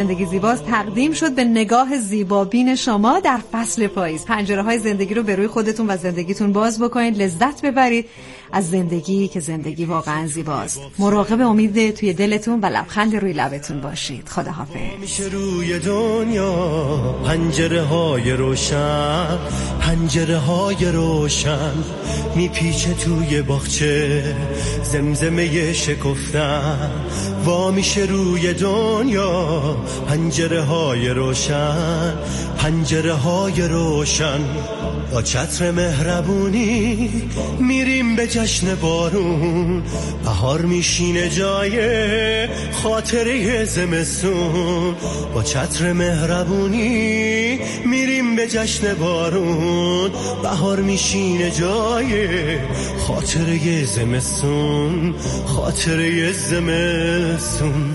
زندگی زیباست تقدیم شد به نگاه زیبابین شما در فصل پاییز. پنجره‌های زندگی رو به روی خودتون و زندگیتون باز بکنید، لذت ببرید از زندگی که زندگی واقعا زیباست. مراقب امید توی دلتون و لبخند روی لبتون باشید. خداحافظ. میشه روی دنیا پنجره‌های روشن، پنجره‌های روشن میپیچه توی باغچه زمزمه شکفتن. وا میشه روی دنیا پنجره‌های روشن، پنجره‌های روشن. با چتر مهربونی میریم به جشن بارون، بهار میشینه جای خاطره زمستون. با چتر مهربونی میریم به جشن بارون، بهار میشینه جای خاطره زمستون، خاطره زمستون.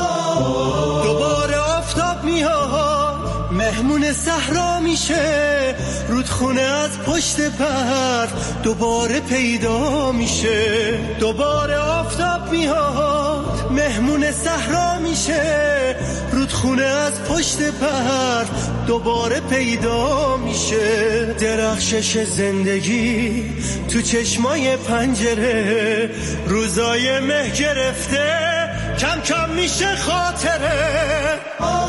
دوباره آفتاب میاد، مهمون صحرا میشه، رودخونه از پشت برف دوباره پیدا میشه. دوباره آفتاب میاد، مهمون صحرا میشه، رودخونه از پشت برف دوباره پیدا میشه. درخشش زندگی تو چشمای پنجره، روزای مه گرفته کم کم میشه خاطره.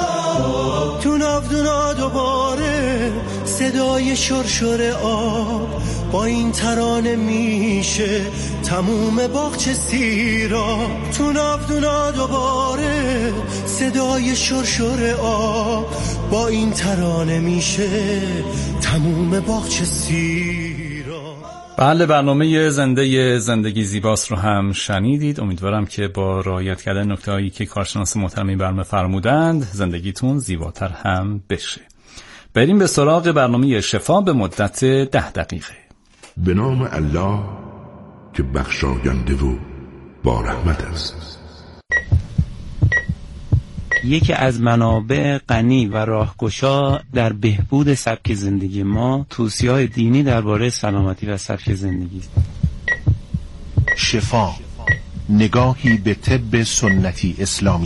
تو ناودونا دوباره صدای شرشر آب، با این ترانه میشه تموم باغچه سیراب. تو ناودونا دوباره صدای شرشر آب، با این ترانه میشه تموم باغچه سیراب. بله، برنامه زندگی زیباست رو هم شنیدید. امیدوارم که با رعایت کردن نکته‌هایی که کارشناس محترمی برنامه فرمودند زندگیتون زیباتر هم بشه. بریم به سراغ برنامه شفا به مدت 10 دقیقه. به نام الله که بخشاینده و با رحمت است. یکی از منابع غنی و راهگشا در بهبود سبک زندگی ما توصیه‌های دینی درباره سلامتی و سبک زندگی است. شفا، نگاهی به طب سنتی اسلامی.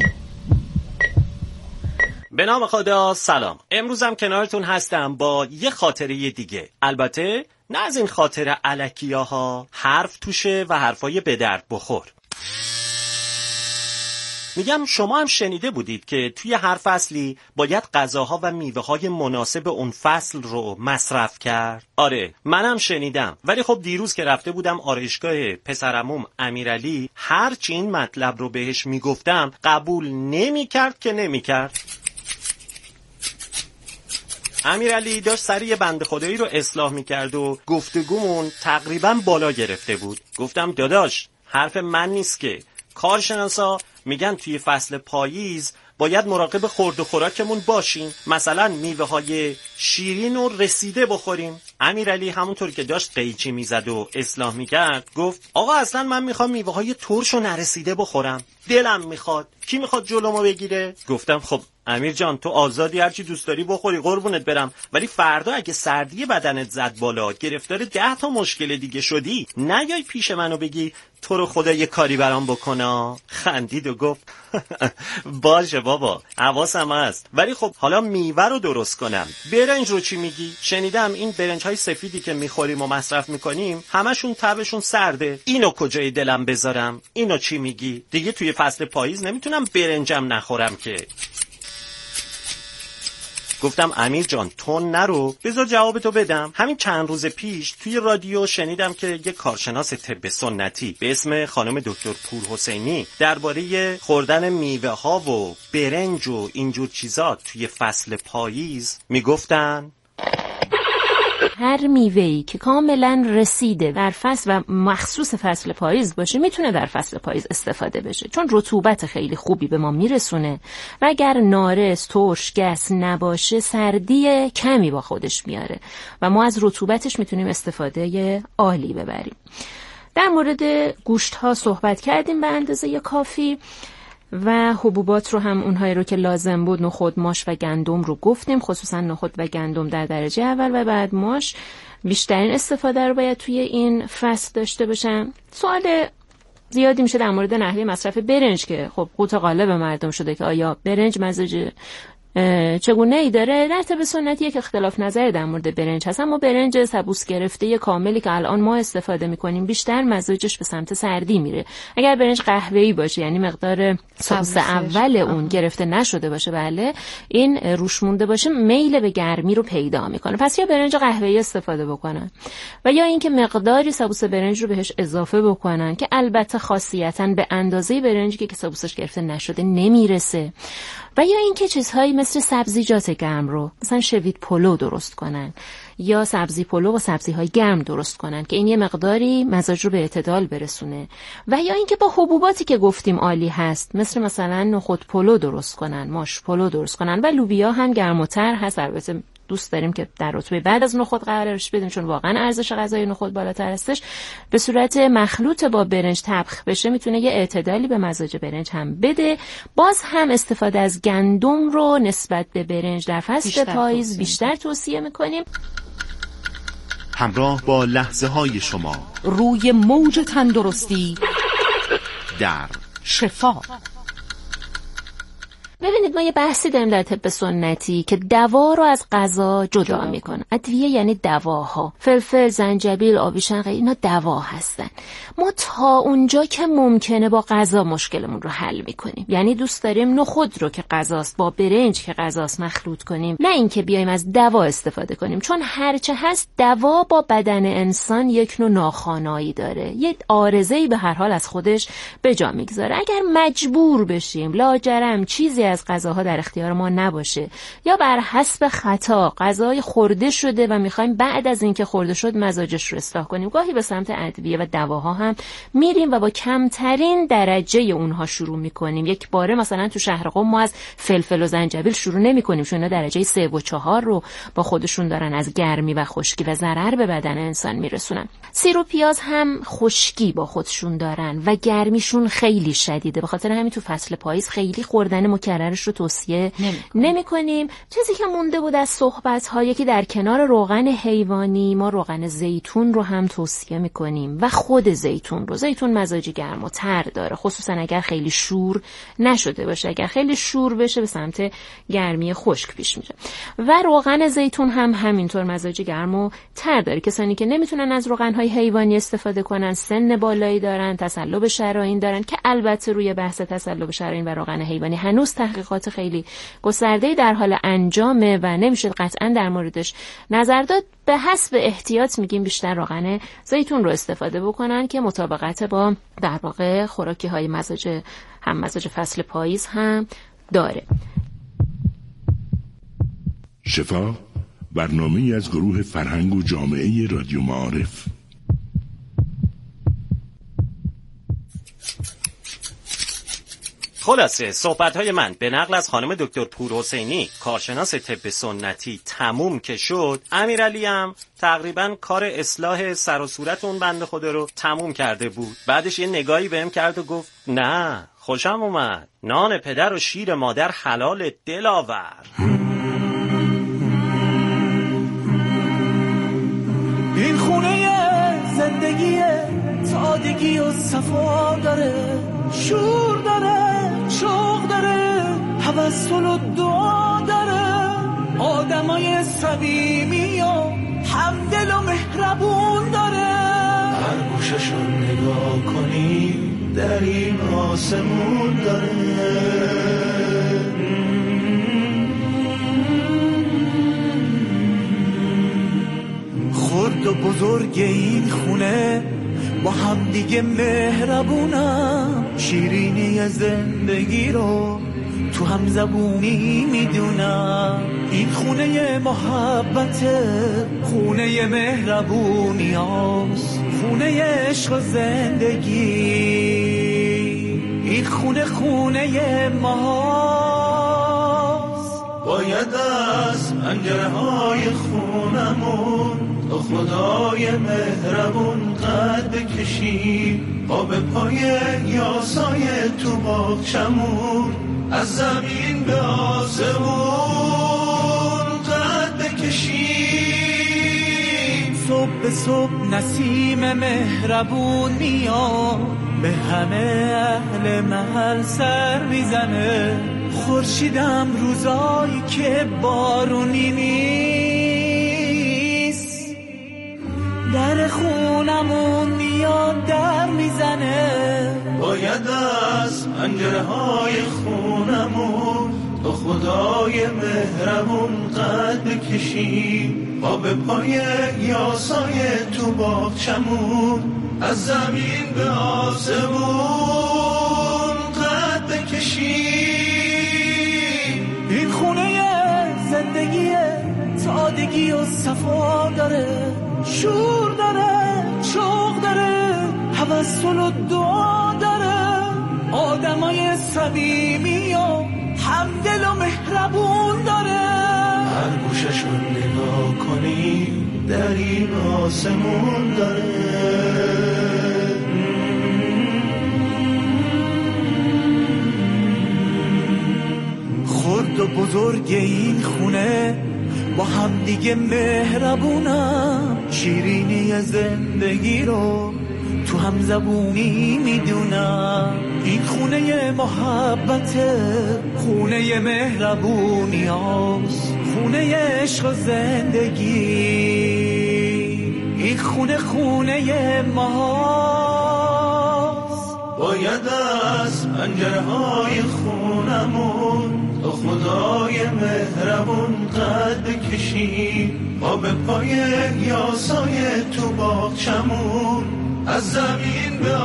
به نام خدا. سلام. امروزم کنارتون هستم با یه خاطره دیگه. البته نه از این خاطره الکیاها، حرف توشه و حرفای به درد بخور. میگم شما هم شنیده بودید که توی هر فصلی باید غذاها و میوه‌های مناسب اون فصل رو مصرف کرد. آره، منم شنیدم. ولی خب دیروز که رفته بودم آرایشگاه پسرعموم امیرعلی، هر چی این مطلب رو بهش میگفتم قبول نمی‌کرد که نمی‌کرد. امیرعلی داشت سری بند خدایی رو اصلاح می‌کرد و گفتگومون تقریباً بالا گرفته بود. گفتم داداش، حرف من نیست که. کارشناسا میگن توی فصل پاییز باید مراقب خورد و خوراکمون باشیم، مثلا میوه های شیرین و رسیده بخوریم. امیرعلی همونطور که داشت قیچی میزد و اصلاح میکرد گفت آقا اصلا من میخوام میوه های ترش و نرسیده بخورم، دلم میخواد، کی میخواد جلومو بگیره؟ گفتم خب امیر جان، تو آزادی، هرچی دوست داری بخوری، قربونت برم، ولی فردا اگه سردی بدنت زد بالا، گرفتار 10 تا مشکل دیگه شدی، نیای پیش منو بگی تو رو خدا یه کاری برام بکنه. خندید و گفت باشه بابا، حواسم هست، ولی خب حالا میوه رو درست کنم. برنج رو چی میگی؟ شنیدم این برنج های سفیدی که میخوریم و مصرف میکنیم همشون تبشون سرده، اینو کجای دلم بذارم؟ اینو چی میگی؟ دیگه توی فصل پاییز نمیتونم برنجم نخورم که. گفتم امیر جان تون نرو، بذار جوابتو بدم. همین چند روز پیش توی رادیو شنیدم که یک کارشناس طب سنتی به اسم خانم دکتر پورحسینی درباره خوردن میوه ها و برنج و اینجور چیزا توی فصل پاییز میگفتن هر میوه‌ای که کاملا رسیده در فصل و مخصوص فصل پاییز باشه میتونه در فصل پاییز استفاده بشه، چون رطوبت خیلی خوبی به ما میرسونه و اگر نارس، ترش، گس نباشه سردی کمی با خودش میاره و ما از رطوبتش میتونیم استفاده عالی ببریم. در مورد گوشت ها صحبت کردیم به اندازه کافی و حبوبات رو هم اونهایی رو که لازم بود، نخود، ماش و گندم رو گفتیم، خصوصا نخود و گندم در درجه اول و بعد ماش بیشترین استفاده رو باید توی این فصل داشته باشن. سوال زیادی میشه در مورد نحوه مصرف برنج که خب قوت قالب مردم شده که آیا برنج مزاج چگونه ای داره. در طب سنتی یک اختلاف نظر در مورد برنج هست، اما برنج سبوس گرفته کاملی که الان ما استفاده میکنیم بیشتر مزاجش به سمت سردی میره. اگر برنج قهوه‌ای باشه، یعنی مقدار سبوس اول اون گرفته نشده باشه، بله این روش مونده باشه، میل به گرمی رو پیدا میکنه، پس یا برنج قهوه‌ای استفاده بکنن و یا اینکه مقداری سبوس برنج رو بهش اضافه بکنن که البته خاصیتاً به اندازه برنجی که سبوسش گرفته نشده نمیرسه، و یا اینکه چیزهایی مثل سبزیجات گرم رو مثلا شوید پلو درست کنن یا سبزی پلو و سبزی‌های گرم درست کنن که این یه مقداری مزاج رو به اعتدال برسونه، و یا اینکه با حبوباتی که گفتیم عالی هست مثلا نخود پلو درست کنن، ماش پلو درست کنن، و لوبیا هم گرم‌تر هست. البته دوست داریم که در رتبه بعد از نخود قرارش بدیم چون واقعا ارزش غذایی نخود بالاتر هستش. به صورت مخلوط با برنج طبخ بشه میتونه یه اعتدالی به مزاج برنج هم بده. باز هم استفاده از گندم رو نسبت به برنج در فصل پاییز بیشتر توصیه میکنیم. همراه با لحظه های شما روی موج تندرستی در شفا. ببینید ما یه بحثی داریم در طب سنتی که دوا رو از غذا جدا میکنه. ادویه یعنی دواها، فلفل، زنجبیل، آبیشنق، اینا دوا هستن. ما تا اونجا که ممکنه با غذا مشکلمون رو حل میکنیم، یعنی دوست داریم نخود رو که غذاست با برنج که غذاست مخلوط کنیم، نه اینکه بیایم از دوا استفاده کنیم، چون هرچه هست دوا با بدن انسان یک نوع ناخوانایی داره، یه عارضه‌ای به هر حال از خودش به جا میگذاره. اگر مجبور بشیم لاجرم چیزی از غذاها در اختیار ما نباشه یا بر حسب خطا غذای خورده شده و میخوایم بعد از اینکه خورده شد مزاجش رو اصلاح کنیم، گاهی به سمت ادویه و دواها هم میریم و با کمترین درجه اونها شروع میکنیم. یک باره مثلا تو شهر قم ما از فلفل و زنجبیل شروع نمیکنیم چون اینا درجه 3 و 4 رو با خودشون دارن از گرمی و خشکی و ضرر به بدن انسان میرسونن. سیر و پیاز هم خشکی با خودشون دارن و گرمیشون خیلی شدیده، به خاطر همین تو فصل پاییز خیلی خوردن مکررش رو توصیه نمی‌کنیم. چیزی که مونده بود از صحبت‌ها، یکی در کنار روغن حیوانی ما روغن زیتون رو هم توصیه می‌کنیم و خود زیتون رو. زیتون مزاج گرم و تر داره، خصوصا اگر خیلی شور نشده باشه. اگر خیلی شور بشه به سمت گرمی خشک پیش میره. و روغن زیتون هم همینطور مزاج گرم و تر داره. کسانی که نمیتونن از روغن‌های حیوانی استفاده کنن، سن بالایی دارن، تصلب شرائین دارن که البته روی بحث تصلب شرائین و روغن حیوانی هنوز تحقیقات خیلی گسترده‌ای در حال انجامه و نمیشه قطعا در موردش نظر داد. به حسب احتیاط میگیم بیشتر روغن زیتون رو استفاده بکنن که مطابقت با در واقع خوراکی‌های مزاج فصل پاییز هم داره. شفا، برنامه‌ای از گروه فرهنگ و جامعه رادیو معارف. خلاصه صحبت‌های من به نقل از خانم دکتر پورحسینی کارشناس طب سنتی تموم که شد، امیرعلی هم تقریبا کار اصلاح سر و صورت اون بنده خدا رو تموم کرده بود. بعدش یه نگاهی بهم کرد و گفت نه خوشم اومد، نان پدر و شیر مادر حلال دلاور. این خونه زندگی سادگی و صفا داره، شور داره، شوق داره، توسل و دعا داره، آدمای صمیمی و همدل و مهربون داره. هر گوششو نگاه کنی در این آسمون داره. خرد و بزرگ این خونه با هم دیگه مهربونم، شیرینی زندگی رو تو هم زبونی میدونم. این خونه محبته، خونه مهربونی هاست، خونه عشق و زندگی. این خونه ماست. باید از پنجره های خونمون تو خدای مهربون قد بکشیم، آب پای یاسای تو باغچمون، از زمین به آسمون قد بکشیم. صبح به صبح نسیم مهربون میاد، به همه اهل محل سر میزنه. خورشیدم روزایی که بارونی نیست، در خونمون میاد در میزنه. باید از پنجره های خونمون تو خدای مهربون قد بکشیم، با به پای یاسای تو باغچمون از زمین به آسمون قد بکشیم. این خونه زندگی سادگی و صفا داره، شور داره، شوق داره، توسل و دعا داره، آدمای صمیمی و همدل و مهربون داره. هر گوشش رو نگاه کنی در این آسمون داره. خرد و بزرگ این خونه با هم دیگه مهربونم، شیرینی زندگی رو تو هم زبونی میدونم. این خونه محبته، خونه مهربونی هاست، خونه عشق و زندگی. این خونه خونه ماست. باید از پنجره های خونمون تو خدای مهربون قد بکشیم، با به پای یاسای تو باغچمون از زمین به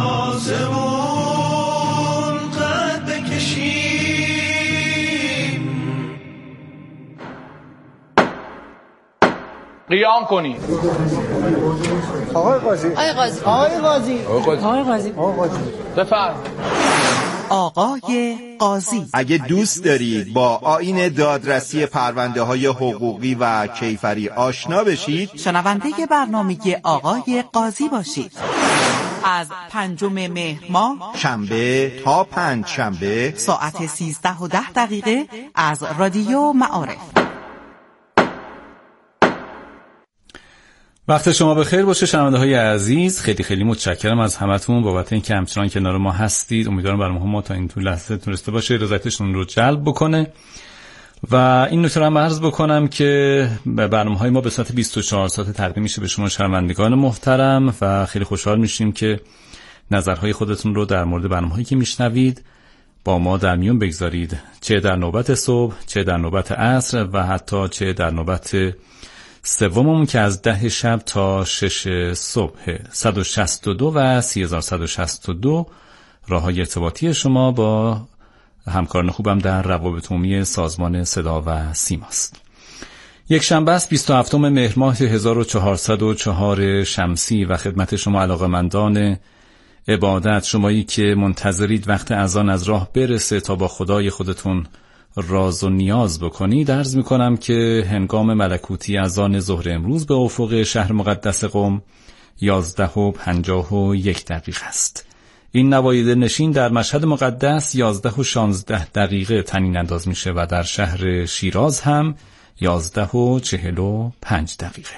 آسمون قد بکشیم. قیام کنید. آقای قاضی، آقای قاضی، آقای قاضی، آقای قاضی، آقای قاضی، بفرم. آقای قاضی، اگه دوست دارید با آیین دادرسی پرونده های حقوقی و کیفری آشنا بشید، شنونده برنامه آقای قاضی باشید. از 5 مهر ماه شنبه تا 5 شنبه ساعت 13:10 از رادیو معارف. وقت شما بخیر باشه شنونده های عزیز. خیلی خیلی متشکرم از همتون بابت اینکه همچنان کنار ما هستید. امیدوارم برنامه ما تا این طول لحظه تونسته باشه رضایتشون رو جلب بکنه و این نکته رو هم عرض بکنم که برنامه‌های ما به صورت 24 ساعته تقدیم میشه به شما شنوندگان محترم و خیلی خوشحال میشیم که نظرهای خودتون رو در مورد برنامه‌هایی که میشنوید با ما در میون بگذارید، چه در نوبت صبح، چه در نوبت عصر و حتی چه در نوبت سوممون که از 10 شب تا 6 صبح. 162 و 3162 راه‌های ارتباطی شما با همکاران خوبم در روابط عمومی سازمان صدا و سیماست. یک شنبه است 27 مهر ماه 1404 شمسی و خدمت شما علاقه‌مندان عبادت، شمایی که منتظرید وقت اذان از راه برسه تا با خدای خودتون راز و نیاز بکنید، عرض میکنم که هنگام ملکوتی اذان ظهر امروز به افق شهر مقدس قم 11:51 است. این نواید نشین در مشهد مقدس 11:16 طنین انداز میشه و در شهر شیراز هم 11:45.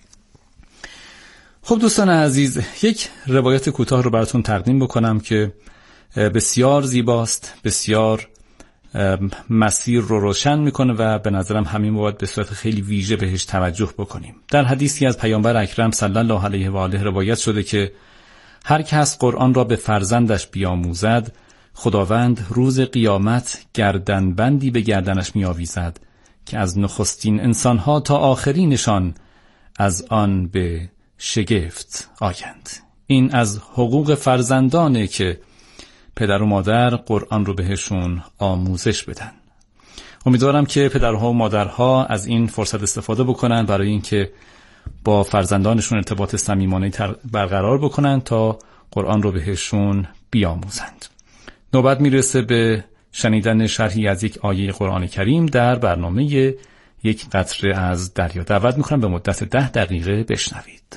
خب دوستان عزیز، یک روایت کوتاه رو براتون تقدیم بکنم که بسیار زیباست، بسیار مسیر رو روشن میکنه و به نظرم همین باید به صورت خیلی ویژه بهش توجه بکنیم. در حدیثی از پیامبر اکرم صلی الله علیه و آله روایت شده که هر کس قرآن را به فرزندش بیاموزد، خداوند روز قیامت گردنبندی به گردنش میآویزد که از نخستین انسانها تا آخرینشان از آن به شگفت آیند. این از حقوق فرزندانه که پدر و مادر قرآن رو بهشون آموزش بدن. امیدوارم که پدرها و مادرها از این فرصت استفاده بکنن برای اینکه با فرزندانشون ارتباط صمیمانه برقرار بکنن تا قرآن رو بهشون بیاموزند. نوبت میرسه به شنیدن شرحی از یک آیه قرآن کریم در برنامه یک قطره از دریا. دعوت میکنم به مدت 10 دقیقه بشنوید.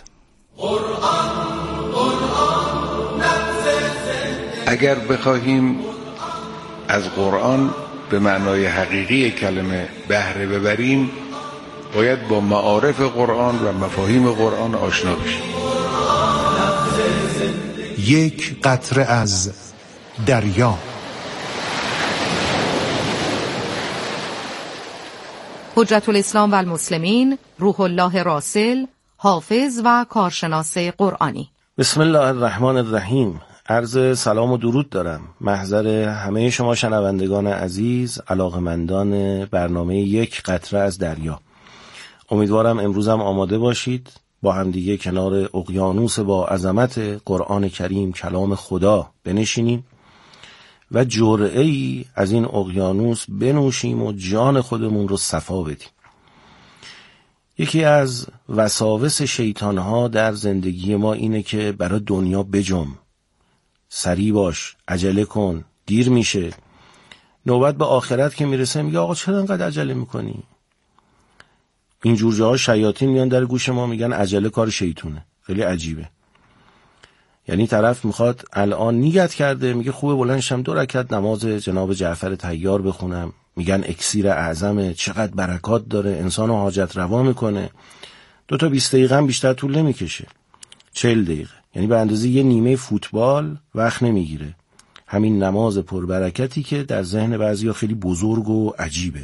اگر بخواهیم از قرآن به معنای حقیقی کلمه بهره ببریم، باید با معارف قرآن و مفاهیم قرآن آشنا بشیم. یک قطره از دریا. حجت الاسلام و المسلمین روح الله راسل، حافظ و کارشناس قرآنی. بسم الله الرحمن الرحیم. عرض سلام و درود دارم محضر همه شما شنوندگان عزیز، علاقمندان برنامه یک قطره از دریا. امیدوارم امروزم آماده باشید با همدیگه کنار اقیانوس با عظمت قرآن کریم کلام خدا بنشینیم و جرعه‌ای از این اقیانوس بنوشیم و جان خودمون رو صفا بدیم. یکی از وساوس شیطانها در زندگی ما اینه که برای دنیا بجم، سریع باش، عجله کن، دیر میشه. نوبت به آخرت که میرسه میگه آقا چرا انقدر عجله میکنی؟ این جور جاها شیاطین میان در گوش ما میگن عجله کار شیطونه. خیلی عجیبه. یعنی طرف میخواد الان نیت کرده، میگه خوبه بلندشم 2 رکعت نماز جناب جعفر طیار بخونم، میگن اکسیر اعظمه، چقدر برکات داره، انسانو حاجت روا میکنه. 2 تا 20 دقیقه هم بیشتر طول نمیکشه، 40 دقیقه، یعنی به اندازه یه نیمه فوتبال وقت نمیگیره. همین نماز پربرکتی که در ذهن بعضیا خیلی بزرگ و عجیبه.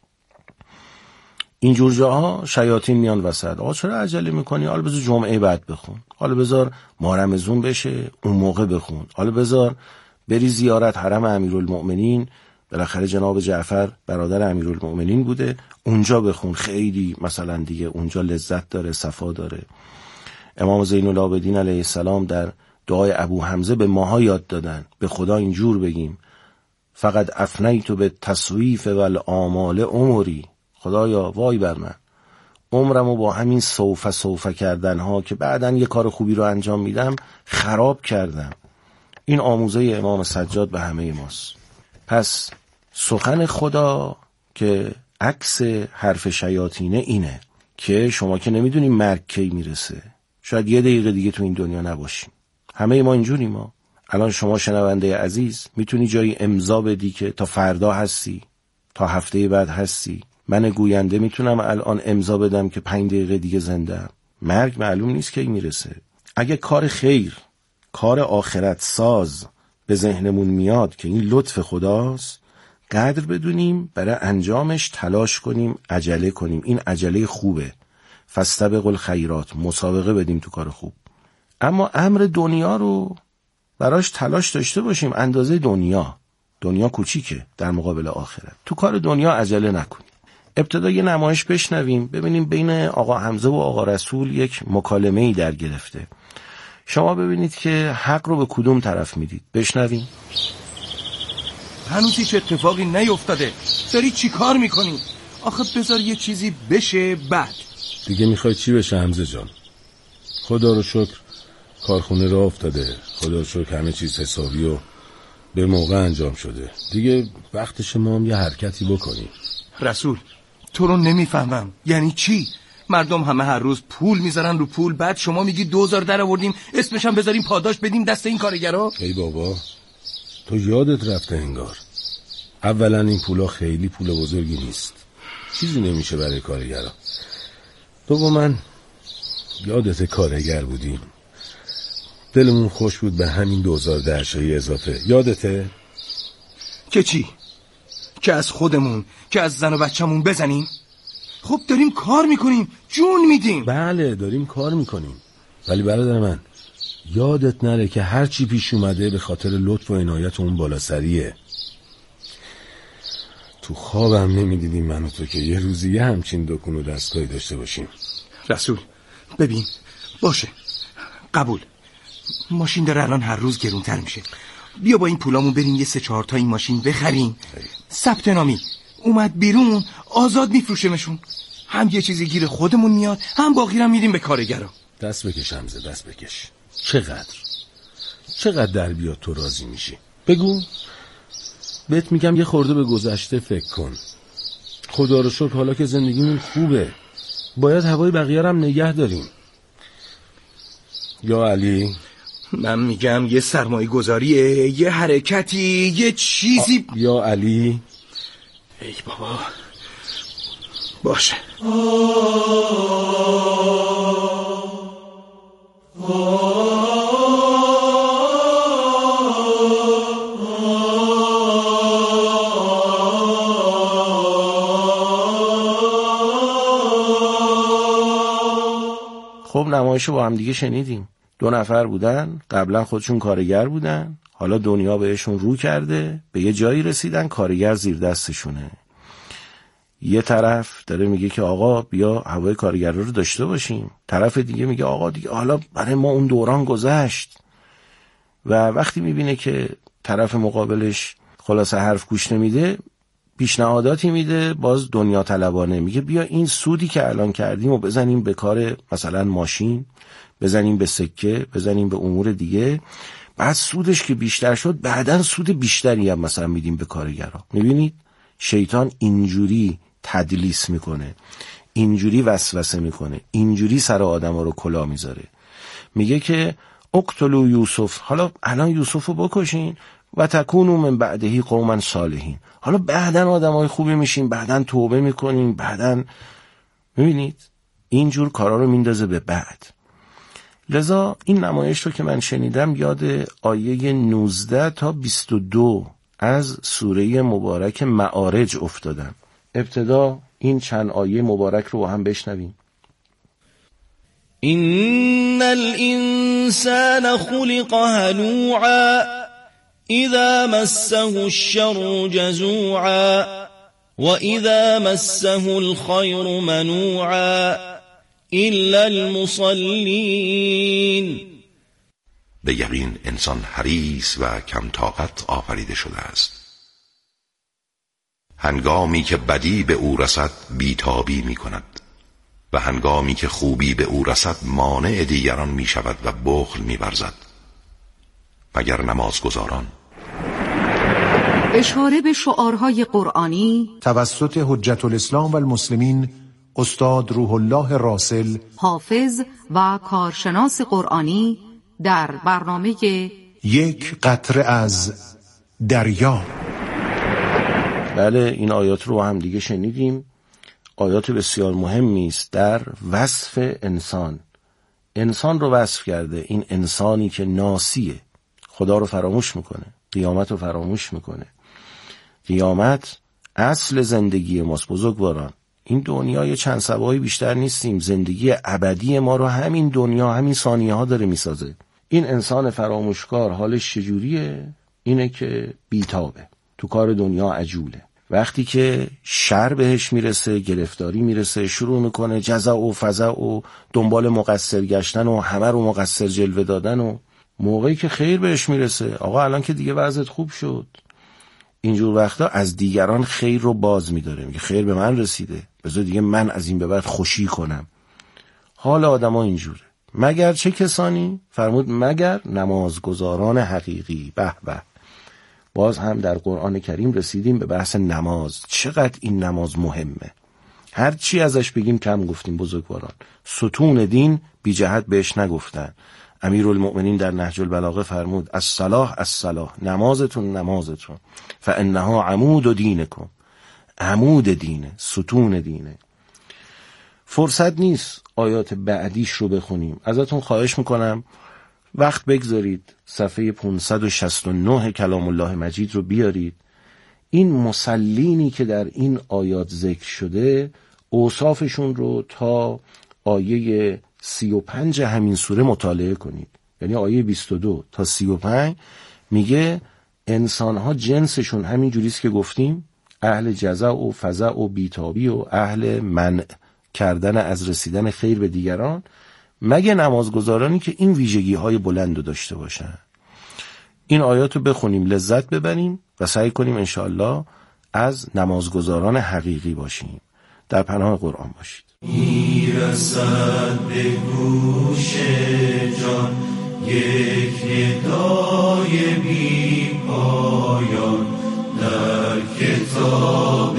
این جور جاها شیاطین میان وسط. آقا چرا عجله میکنی؟ حالا بذار جمعه بعد بخون، حالا بذار ماه رمضان بشه اون موقع بخون، حالا بذار بری زیارت حرم امیرالمؤمنین، بالاخره جناب جعفر برادر امیرالمؤمنین بوده، اونجا بخون، خیلی مثلا دیگه اونجا لذت داره، صفا داره. امام زین العابدین علیه السلام در دعای ابو حمزه به ماها یاد دادن به خدا اینجور بگیم: فقط افنیت به تصویف و الآمال عمری. خدایا وای بر من، عمرمو با همین سوفه کردن ها که بعدن یه کار خوبی رو انجام میدم خراب کردم. این آموزه امام سجاد به همه ماست. پس سخن خدا که عکس حرف شیاطینه اینه که شما که نمیدونی مرگ کی میرسه، شاید 1 دقیقه دیگه تو این دنیا نباشیم. همه ما اینجوری. ما الان شما شنونده عزیز میتونی جایی امضا بدی که تا فردا هستی، تا هفته بعد هستی. من گوینده میتونم الان امضا بدم که 5 دقیقه دیگه زنده‌ام. مرگ معلوم نیست کی میرسه. اگه کار خیر، کار آخرت ساز به ذهنمون میاد که این لطف خداست، قدر بدونیم، برای انجامش تلاش کنیم، عجله کنیم. این عجله خوبه. فاستبقوا الخیرات، مسابقه بدیم تو کار خوب. اما امر دنیا رو براش تلاش داشته باشیم. اندازه دنیا کوچیکه در مقابل آخرت. تو کار دنیا عجله نکنیم. ابتدا یه نمایش بشنویم، ببینیم بین آقا حمزه و آقا رسول یک مکالمه‌ای در گرفته. شما ببینید که حق رو به کدوم طرف میدید. بشنویم. هنوز هیچ اتفاقی نیفتاده، داری چی کار میکنی؟ آخه بذار یه چیزی بشه بعد. دیگه میخوای چی بشه حمزه جان؟ خدا رو شکر کارخونه راه افتاده، خدا رو شکر همه چیز حسابی و به موقع انجام شده. دیگه وقتش ما هم یه حرکتی بکنیم. رسول تو رو نمیفهمم. یعنی چی؟ مردم همه هر روز پول میذارن رو پول، بعد شما میگی 2000 در آوردیم، اسمش هم بذاریم پاداش بدیم دست این کارگرا؟ ای بابا تو یادت رفته انگار. اولا این پولا خیلی پول بزرگی نیست، چیزی نمیشه برای کارگرا. دوما یادت کارگر بودیم، دلمون خوش بود به همین 2000 درشایی اضافه. یادته؟ که چی؟ که از خودمون، که از زن و بچه‌مون بزنیم؟ خب داریم کار میکنیم، جون میدیم. بله داریم کار میکنیم، ولی برادر من یادت نره که هر چی پیش اومده به خاطر لطف و عنایت اون بالا سریه. تو خوابم نمیدیدیم من و تو که یه روزی یه همچین دکون و دستگاهی داشته باشیم. رسول ببین، باشه قبول، ماشین داره الان هر روز گرونتر میشه، بیا با این پولامون بریم یه 3-4 تا این ماشین بخریم. ثبت نامی اومد بیرون آزاد میفروشمشون، هم یه چیزی گیر خودمون میاد، هم باقی رو میدیم به کارگرا. دست بکش حمزه، دست بکش. چقدر در بیاد تو راضی میشی؟ بگو. بهت میگم یه خورده به گذشته فکر کن. خدا رو شکر حالا که زندگیمون خوبه، باید هوای بقیه رو هم نگه داریم. یا علی؟ من میگم یه سرمایه گذاریه، یه حرکتی، یه چیزی. یا علی؟ ای بابا باشه. خب نمایش با هم دیگه شنیدیم. 2 نفر بودن، قبلا خودشون کارگر بودن، حالا دنیا بهشون رو کرده، به یه جایی رسیدن کارگر زیر دستشونه. یه طرف داره میگه که آقا بیا هوای کارگر رو داشته باشیم، طرف دیگه میگه آقا دیگه حالا برای ما اون دوران گذشت. و وقتی میبینه که طرف مقابلش خلاصه حرف گوش نمیده، پیشنهاداتی میده باز دنیا طلبانه، میگه بیا این سودی که الان کردیم و بزنیم به کار مثلا ماشین، بزنیم به سکه، بزنیم به امور دیگه، بعد سودش که بیشتر شد بعدن سود بیشتری هم مثلا میدیم به کارگرها. میبینید شیطان اینجوری تدلیس میکنه، اینجوری وسوسه میکنه، اینجوری سر آدم ها رو کلا میذاره. میگه که اقتلوا یوسف، حالا الان یوسف رو بکشین و تکونوا من بعدهی قوما صالحین، حالا بعدن آدم های خوبی میشین، بعدن توبه میکنین، بعدن. میبینید اینجور کارا رو میندازه به بعد. لذا این نمایش رو که من شنیدم یاد آیه 19 تا 22 از سوره مبارک معارج افتادم. ابتدا این چند آیه مبارک رو با هم بشنویم. إن الإنسان خلق هلوعا إذا مسه الشر جزوعا وإذا مسه الخير منوعا إلا المصلين. به یقین انسان حریص و کم طاقت آفریده شده است. هنگامی که بدی به او رسد بیتابی می کند و هنگامی که خوبی به او رسد مانع دیگران می شود و بخل می ورزد مگر نمازگزاران. اشاره به شعارهای قرآنی توسط حجت الاسلام و المسلمین استاد روح الله راسل، حافظ و کارشناس قرآنی در برنامه یک قطره از دریا. بله این آیات رو هم دیگه شنیدیم. آیات بسیار مهمی است در وصف انسان. انسان رو وصف کرده، این انسانی که ناسیه، خدا رو فراموش میکنه، قیامت رو فراموش میکنه. قیامت اصل زندگی ماست بزرگواران. این دنیای چند سبایی بیشتر نیستیم، زندگی ابدی ما رو همین دنیا، همین ثانیه ها داره میسازه. این انسان فراموشکار حالش چجوریه؟ اینه که بیتابه، تو کار دنیا عجوله. وقتی که شر بهش میرسه، گرفتاری میرسه، شروع میکنه جزع و فزع و دنبال مقصر گشتن و همه رو مقصر جلوه دادن. و موقعی که خیر بهش میرسه، آقا الان که دیگه وضعت خوب شد، اینجور وقتا از دیگران خیر رو باز میداره، میگه خیر به من رسیده، بذار دیگه من از این به بعد خوشی کنم. حال آدم ها اینجوره. مگر چه کسانی؟ فرمود مگر نمازگزاران حقیقی. به به، باز هم در قرآن کریم رسیدیم به بحث نماز. چقدر این نماز مهمه، هر چی ازش بگیم کم گفتیم بزرگواران. ستون دین بی جهت بهش نگفتن. امیرالمؤمنین در نهج البلاغه فرمود الصلاة الصلاة، نمازتون فانها عمود دینکم، عمود دینه، ستون دینه. فرصت نیست آیات بعدیش رو بخونیم، ازتون خواهش میکنم وقت بگذارید صفحه 569 کلام الله مجید رو بیارید. این مسلینی که در این آیات ذکر شده اوصافشون رو تا آیه 35 همین سوره مطالعه کنید. یعنی آیه 22 تا 35 میگه انسانها جنسشون همین جوریست که گفتیم، اهل جزع و فزع و بیتابی و اهل منع کردن از رسیدن خیر به دیگران، مگه نمازگزارانی که این ویژگی های بلند رو داشته باشن. این آیات رو بخونیم، لذت ببریم و سعی کنیم انشاءالله از نمازگزاران حقیقی باشیم. در پناه قرآن باشید. میرسد به گوش جان یک ندای بی پایان، در کتاب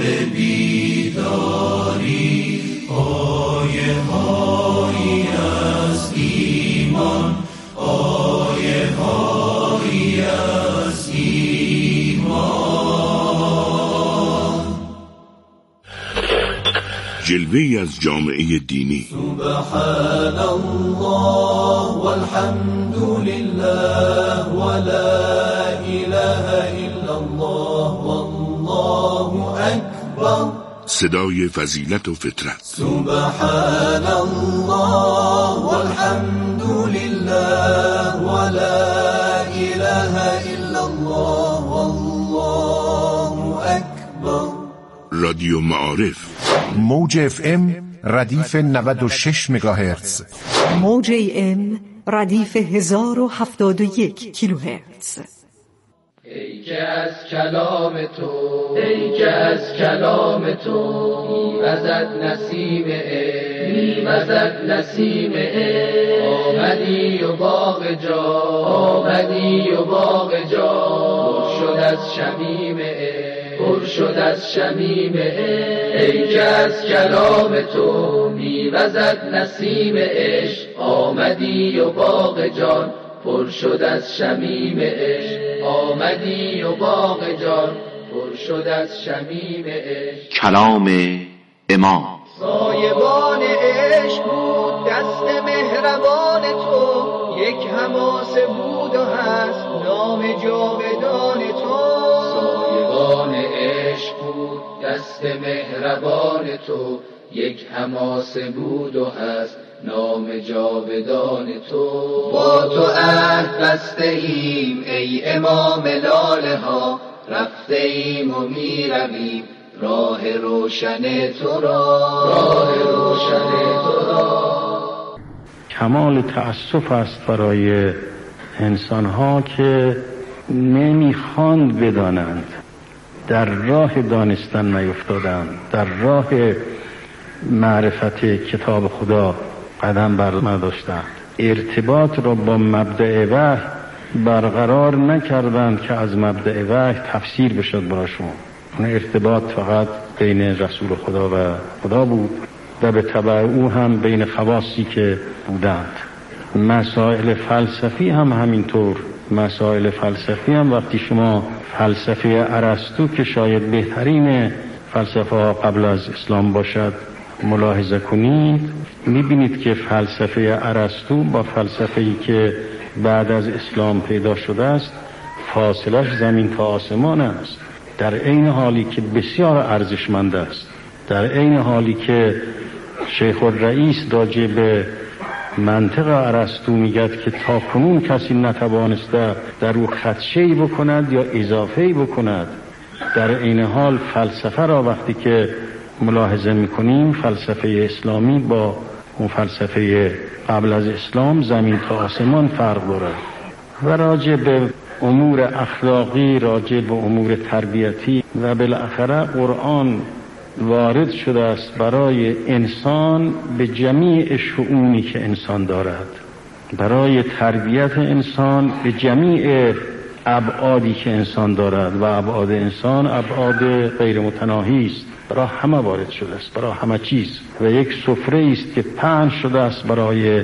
بیداری آیه هایی از ایمان، آیه هایی از ایمان. جلوه‌ای از جامعه دینی. سبحان الله والحمد لله ولا اله الا الله والله اکبر. صدای فضیلت و فطرت. سبحان الله والحمد لله ولا اله الا الله والله اکبر. رادیو معارف، موج اف ام ردیف 96 مگاهرتز، موج ام ردیف 1071 کیلوهرتز. ای که از کلام تو، ای که از کلام تو میوزد نسیم میوزد نسیم آمدی و باغ جا، آمدی و باغ جا پر شد از شمیم پر شد از شمیم ای که از کلام تو میوزد نسیم عشق آمدی و باغ جان پر شد از شمیم عشق آمدی و باغ جان پر شد از شمیم عشق. کلام امام سایبان عشق بود دست مهربان تو، یک حماسه بود و هست نام جاودان تو. سایبان عشق بود دست مهربان تو، یک حماسه بود و هست نام جاودان تو. با تو عهد بسته ایم ای امام لاله ها، رفته ایم و می رویم راه روشن تو را، راه روشن تو را. کمال تأسف است برای انسانها که نمیخواند بدانند، در راه دانستن نیفتادند، در راه معرفت کتاب خدا قدم بر نداشتند، ارتباط را با مبدأ وحی برقرار نکردند که از مبدأ وحی تفسیر بشد براشون. اون ارتباط فقط بین رسول خدا و خدا بود و به تبع او هم بین خواصی که بودند. مسائل فلسفی هم همینطور. مسائل فلسفی هم وقتی شما فلسفه ارسطو که شاید بهترین فلسفه ها قبل از اسلام باشد ملاحظه کنید، میبینید که فلسفه ارسطو با فلسفه‌ای که بعد از اسلام پیدا شده است فاصلش زمین تا آسمان است. در عین حالی که بسیار ارزشمند است، در عین حالی که شیخ الرئیس راجع به منطق ارسطو میگد که تا کنون کسی نتوانسته در او خدشه‌ای بکند یا اضافه‌ای بکند، در عین حال فلسفه را وقتی که ملاحظه میکنیم فلسفه اسلامی با اون فلسفه قبل از اسلام زمین تا آسمان فرق دارد و راجع به امور اخلاقی، راجع به امور تربیتی و بالاخره قرآن وارد شده است برای انسان به جمیع شؤونی که انسان دارد، برای تربیت انسان به جمیع ابعادی که انسان دارد و ابعاد انسان ابعاد غیر متناهی است، برای همه وارد شده است، برای همه چیز و یک سفره است که پهن شده است برای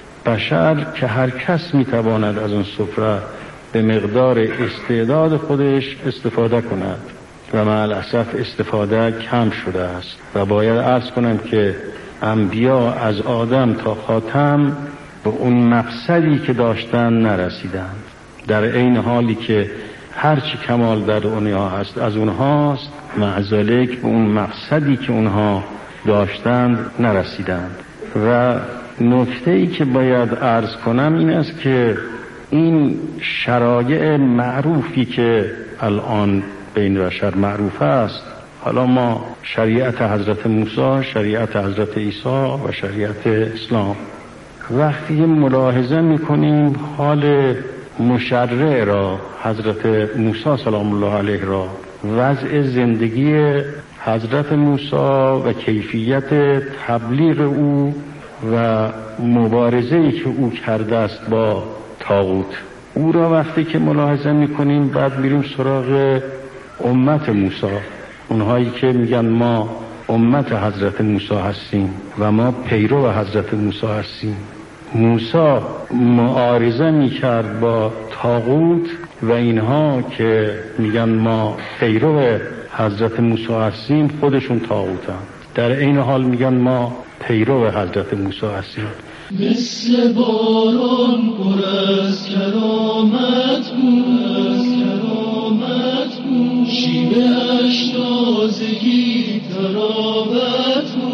بشر که هر کس میتواند از اون سفره به مقدار استعداد خودش استفاده کند و مع الاسف استفاده کم شده است و باید عرض کنم که انبیا از آدم تا خاتم به اون مقصدی که داشتن نرسیدند، در عین حالی که هرچی کمال در دنیا هست از اونهاست، مع ذالک به اون مقصدی که اونها داشتند نرسیدند. و نکته‌ای که باید عرض کنم این است که این شرایع معروفی که الان بین بشر معروف است، حالا ما شریعت حضرت موسی، شریعت حضرت عیسی و شریعت اسلام، وقتی ملاحظه میکنیم حال مشرع را، حضرت موسی سلام الله علیه را، وضع زندگی حضرت موسی و کیفیت تبلیغ او و مبارزه‌ای که او کرده است با طاغوت، او را وقتی که ملاحظه میکنیم بعد میریم سراغ امت موسی، اونهایی که میگن ما امت حضرت موسی هستیم و ما پیرو حضرت موسی هستیم. موسی معارضه میکرد با طاغوت و اینها که میگن ما پیرو حضرت موسی هستیم خودشون طاغوتن، در این حال میگن ما پیرو حضرت موسی هستیم. مثل باران پر از کرامت بود، شیوه‌اش تازگی تراوت